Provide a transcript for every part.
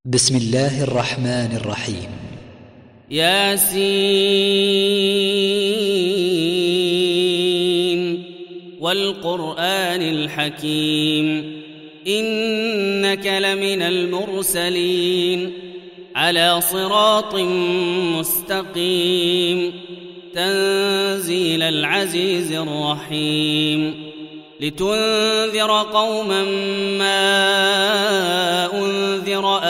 بسم الله الرحمن الرحيم. ياسين والقرآن الحكيم إنك لمن المرسلين على صراط مستقيم تنزيل العزيز الرحيم لتنذر قوما ما أنذر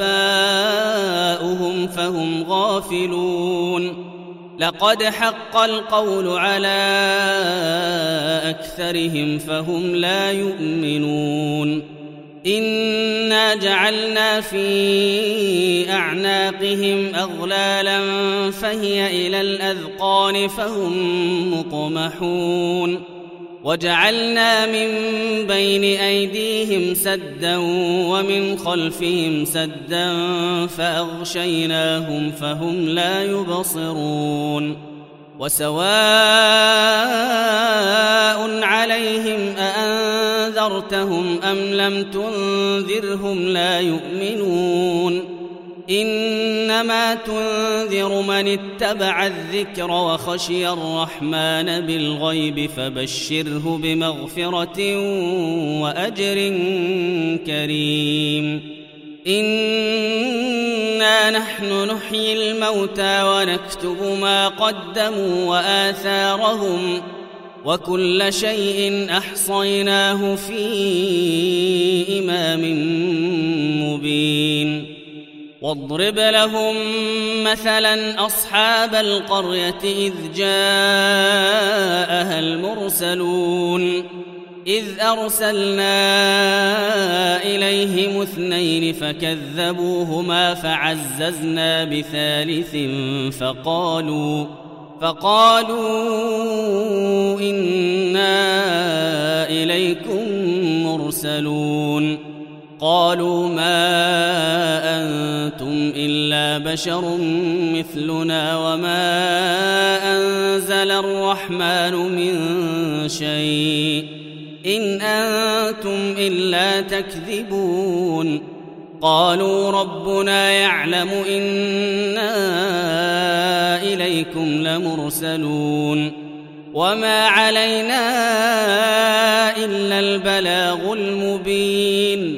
آباؤهم فهم غافلون لقد حق القول على أكثرهم فهم لا يؤمنون إنا جعلنا في أعناقهم أغلالا فهي إلى الأذقان فهم مقمحون وجعلنا من بين أيديهم سدا ومن خلفهم سدا فأغشيناهم فهم لا يبصرون وسواء عليهم أأنذرتهم أم لم تنذرهم لا يؤمنون إنما تنذر من اتبع الذكر وخشي الرحمن بالغيب فبشره بمغفرة وأجر كريم إنا نحن نحيي الموتى ونكتب ما قدموا وآثارهم وكل شيء أحصيناه في إمام مبين واضرب لهم مثلا أصحاب القرية إذ جاءها المرسلون إذ أرسلنا إليهم 2 فكذبوهما فعززنا بثالث فقالوا إنا إليكم مرسلون قالوا ما أنتم إلا بشر مثلنا وما أنزل الرحمن من شيء إن أنتم إلا تكذبون قالوا ربنا يعلم إنا إليكم لمرسلون وما علينا إلا البلاغ المبين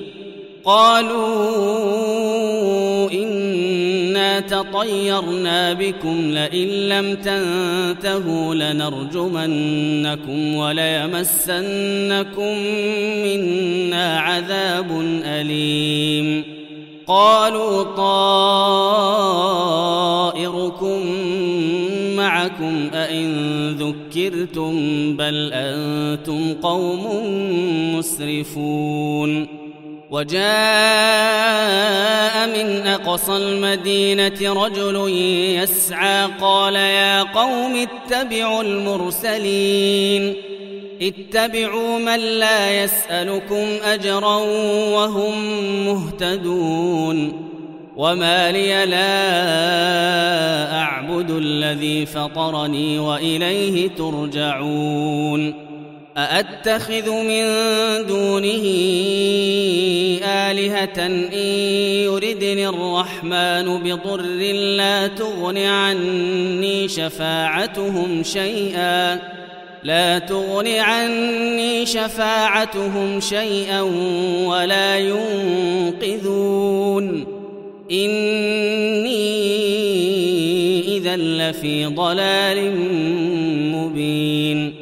قالوا إنا تطيرنا بكم لئن لم تنتهوا لنرجمنكم وليمسنكم منا عذاب أليم قالوا طائركم معكم أئن ذكرتم بل أنتم قوم مسرفون وجاء من أقصى المدينة رجل يسعى قال يا قوم اتبعوا المرسلين اتبعوا من لا يسألكم أجرا وهم مهتدون وما لي لا أعبد الذي فطرني وإليه ترجعون أأتخذ من دونه آلهة إن يردني الرحمن بضر لا تغن عني شفاعتهم شيئا ولا ينقذون إني إذا لفي ضلال مبين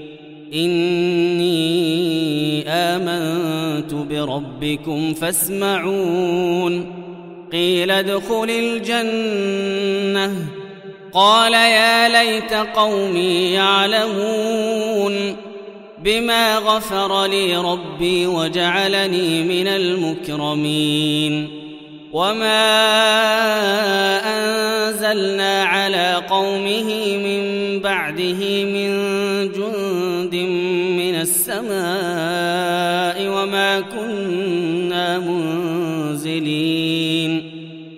إني آمنت بربكم فاسمعون قيل ادخل الجنة قال يا ليت قومي يعلمون بما غفر لي ربي وجعلني من المكرمين وما أنزلنا على قومه من بعده من جند من السماء وما كنا منزلين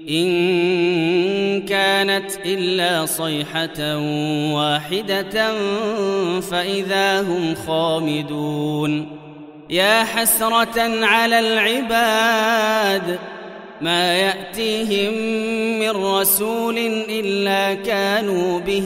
إن كانت إلا صيحة واحدة فإذا هم خامدون يا حسرة على العباد ما يأتيهم من رسول إلا كانوا به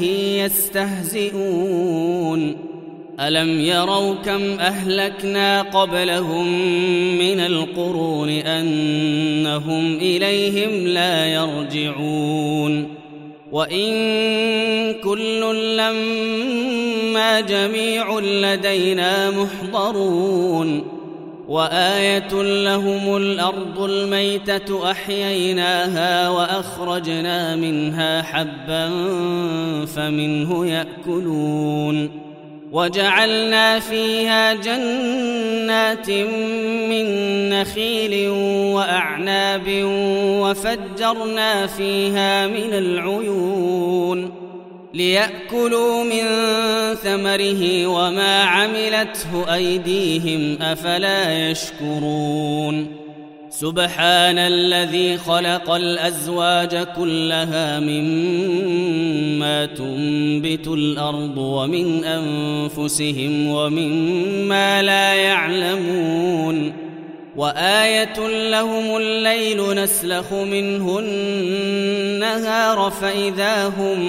يستهزئون ألم يروا كم أهلكنا قبلهم من القرون أنهم إليهم لا يرجعون وإن كل لما جميع لدينا محضرون وآية لهم الأرض الميتة أحييناها وأخرجنا منها حبا فمنه يأكلون وجعلنا فيها جنات من نخيل وأعناب وفجرنا فيها من العيون ليأكلوا من ثمره وما عملته أيديهم أفلا يشكرون سبحان الذي خلق الأزواج كلها مما تنبت الأرض ومن أنفسهم ومما لا يعلمون وآية لهم الليل نسلخ منه النهار فإذا هم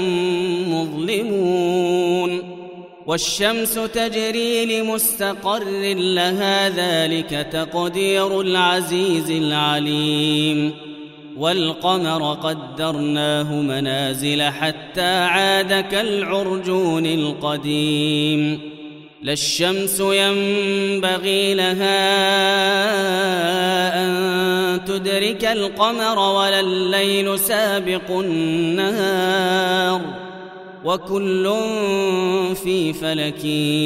مظلمون والشمس تجري لمستقر لها ذلك تقدير العزيز العليم والقمر قدرناه منازل حتى عاد كالعرجون القديم لا الشمس ينبغي لها أن تدرك القمر ولا الليل سابق النهار وكل في فلك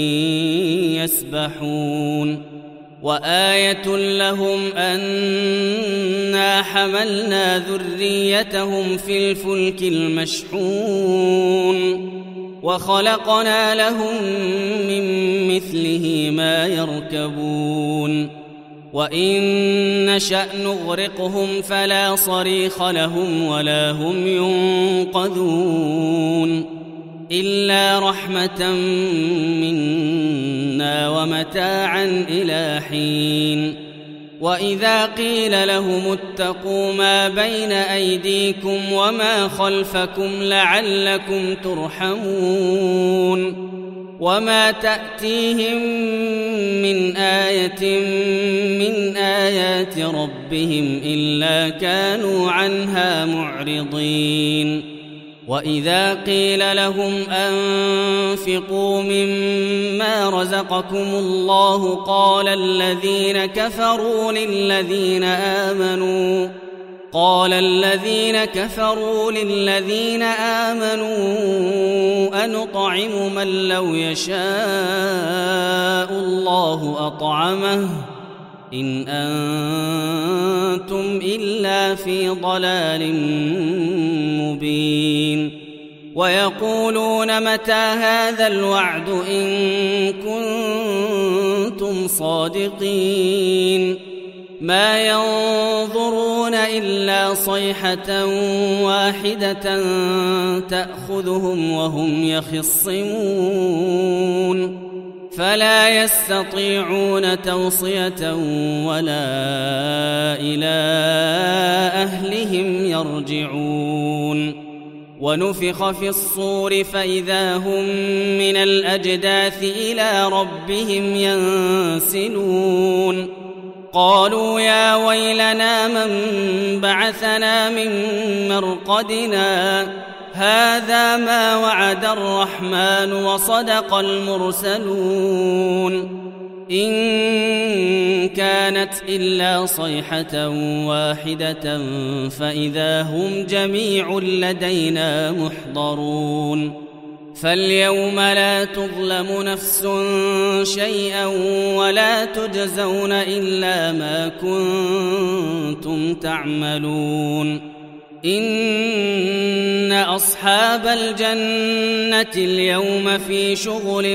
يسبحون وآية لهم أنا حملنا ذريتهم في الفلك المشحون وخلقنا لهم من مثله ما يركبون وإن نشأ نغرقهم فلا صريخ لهم ولا هم ينقذون إلا رحمة منا ومتاعا إلى حين وإذا قيل لهم اتقوا ما بين أيديكم وما خلفكم لعلكم ترحمون وما تأتيهم من آية من آيات ربهم إلا كانوا عنها معرضين وإذا قيل لهم أنفقوا مما رزقكم الله قال الذين كفروا للذين آمنوا أنطعم من لو يشاء الله أطعمه إن أنتم إلا في ضلال مبين ويقولون متى هذا الوعد إن كنتم صادقين ما ينظرون إلا صيحة واحدة تأخذهم وهم يخصمون فلا يستطيعون توصية ولا إلى أهلهم يرجعون ونفخ في الصور فإذا هم من الأجداث إلى ربهم ينسلون قالوا يا ويلنا من بعثنا من مرقدنا هذا ما وعد الرحمن وصدق المرسلون إن كانت إلا صيحة واحدة فإذا هم جميع لدينا محضرون فاليوم لا تظلم نفس شيئا ولا تجزون إلا ما كنتم تعملون إن أصحاب الجنة اليوم في شغل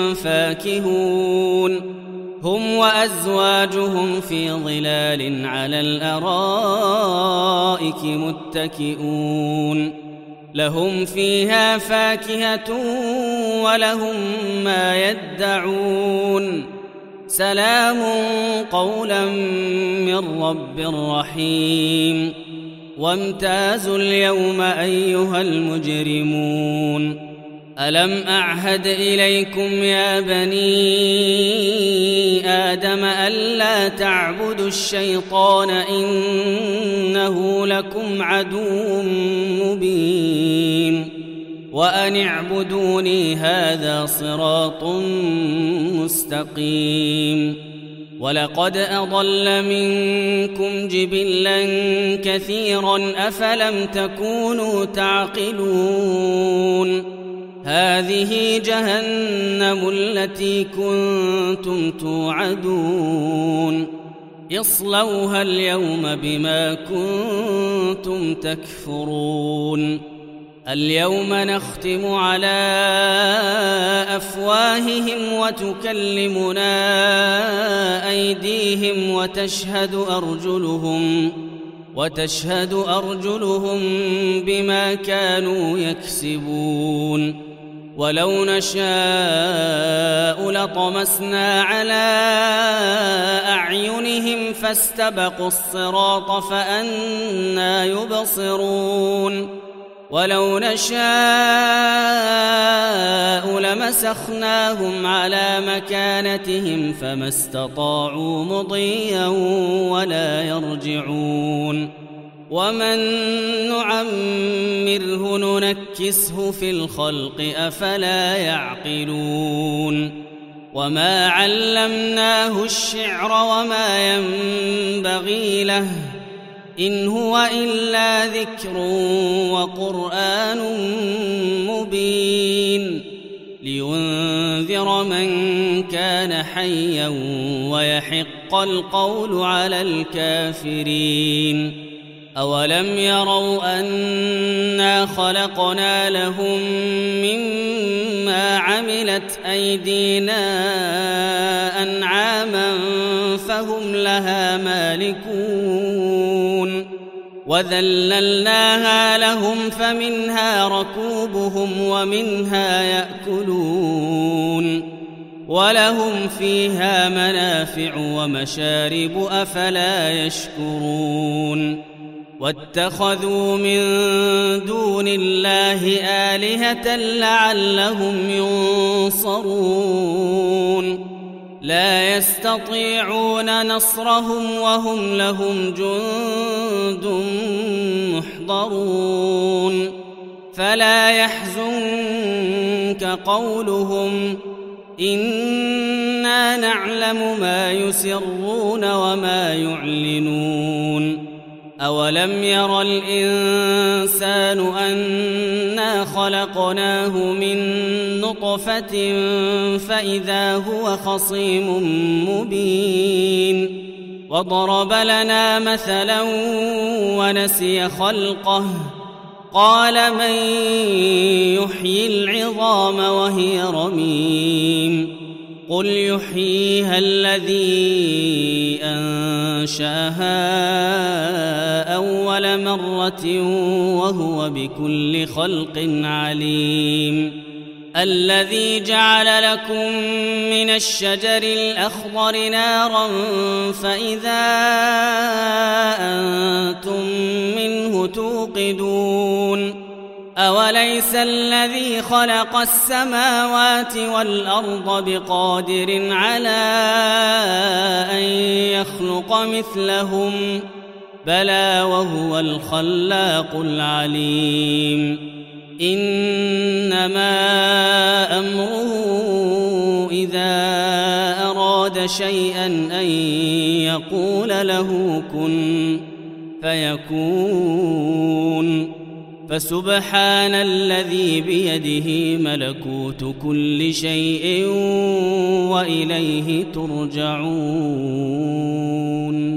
فاكهون هم وأزواجهم في ظلال على الأرائك متكئون لهم فيها فاكهة ولهم ما يدعون سلام قولا من رب رحيم وامتازوا اليوم أيها المجرمون ألم أعهد إليكم يا بني آدم ألا تعبدوا الشيطان إنه لكم عدو مبين وأن اعبدوني هذا صراط مستقيم ولقد أضل منكم جبلا كثيرا أفلم تكونوا تعقلون هذه جهنم التي كنتم توعدون اصلوها اليوم بما كنتم تكفرون اليوم نختم على أفواههم وتكلمنا أيديهم وتشهد أرجلهم بما كانوا يكسبون ولو نشاء لطمسنا على أعينهم فاستبقوا الصراط فأنى يبصرون ولو نشاء لمسخناهم على مكانتهم فما استطاعوا مضيا ولا يرجعون ومن نعمره ننكسه في الخلق أفلا يعقلون وما علمناه الشعر وما ينبغي له إن هو إلا ذكر وقرآن مبين لينذر من كان حيا ويحق القول على الكافرين أولم يروا أنا خلقنا لهم مما عملت أيدينا أنعاما فهم لها مالكون وذللناها لهم فمنها ركوبهم ومنها يأكلون ولهم فيها منافع ومشارب أفلا يشكرون واتخذوا من دون الله آلهة لعلهم ينصرون لا يستطيعون نصرهم وهم لهم جند محضرون فلا يحزنك قولهم إنا نعلم ما يسرون وما يعلنون أولم ير الإنسان أنا خلقناه من نطفة فإذا هو خصيم مبين وضرب لنا مثلا ونسي خلقه قال من يحيي العظام وهي رميم قل يحييها الذي أنشاها أول مرة وهو بكل خلق عليم الذي جعل لكم من الشجر الأخضر نارا فإذا أنتم منه توقدون أوليس الذي خلق السماوات والأرض بقادر على أن يخلق مثلهم بلى وهو الخلاق العليم إنما أمره إذا أراد شيئا أن يقول له كن فيكون فسبحان الذي بيده ملكوت كل شيء وإليه ترجعون